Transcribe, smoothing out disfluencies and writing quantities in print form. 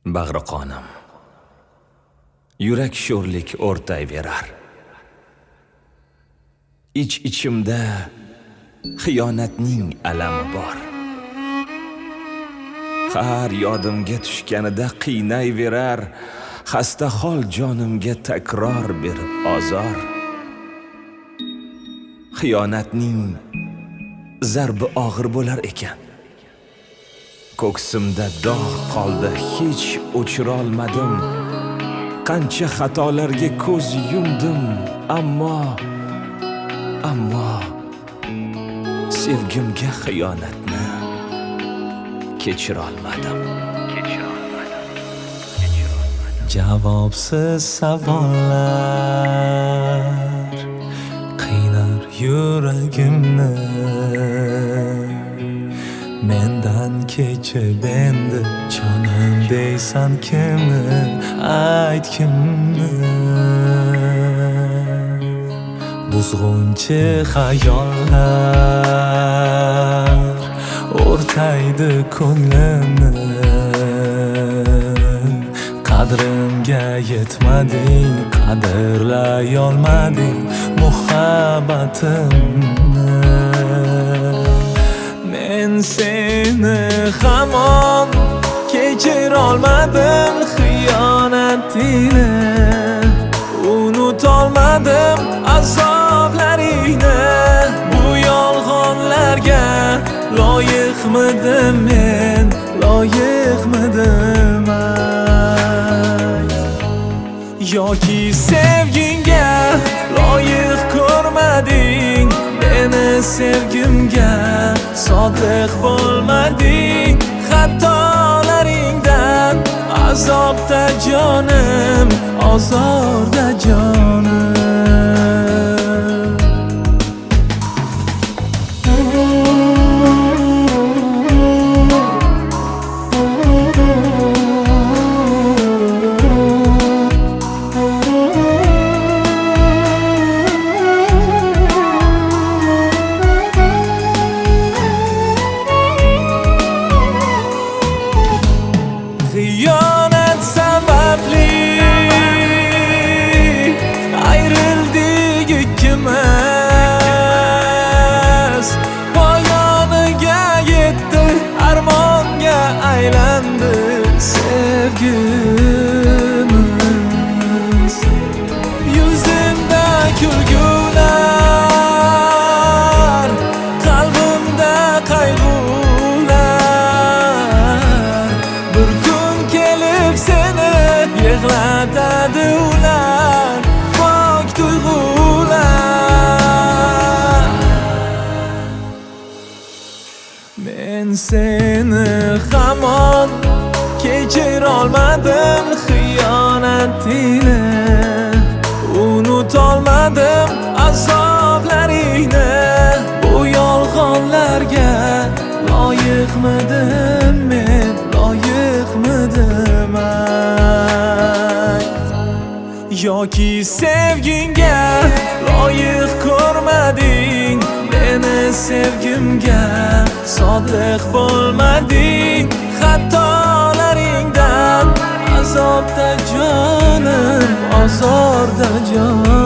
Bag'ri qonim, yurak sho'rlik o'rtayverar. Ich-ichimda xiyonatning alami bor. Har yodimga tushganida qiynayverar, xasta hol jonimga takror berib azor. Xiyonatning zarbi og'ir bo'lar ekan. Ko'ksimda dog' qoldi, hech o'chira olmadim. Qancha xatolarga ko'z yumdim, ammo sevgimga xiyonatni kechira olmadim. Javobsiz savollar qiynar yuragimni. Mendan kechib endi jonim deysan kimni? Ayt kimni? Buzg'unchi xayollar o'rtaydi ko'nglimni. Qadrimga yetmading, qadrlay olmading muhabbatimni. Men seni hamon kechira olmadim, xiyonatingni unutolmadim, azoblaringni. Bu yolg'onlarga loyiqmidim men, loyiqmidim ayt? Yoki sevgingga loyiq ko'rmading meni, sevgimga sodiq bo'lmading. Xatolaringdan azobda jonim, ozorda jonim. Xiyonat sababli ayrildik ikkimiz. Poyoniga yetdi, armonga aylandi sevgimiz. Yuzimda kulgular, qalbimda qayg'ular. Bir kun kelib seni yig'latadi ular, pok tuyg'ular. Men seni hamon kechira olmadim, xiyonatingni unutolmadim, azoblaringni. Bu yolg'onlarga loyiqmidim men, loyiqmidim ayt? Yoki sevgingga loyiq ko'rmading meni, sevgimga sodiq bo'lmading. Xatolaringdan azobda jonim, ozorda jonim.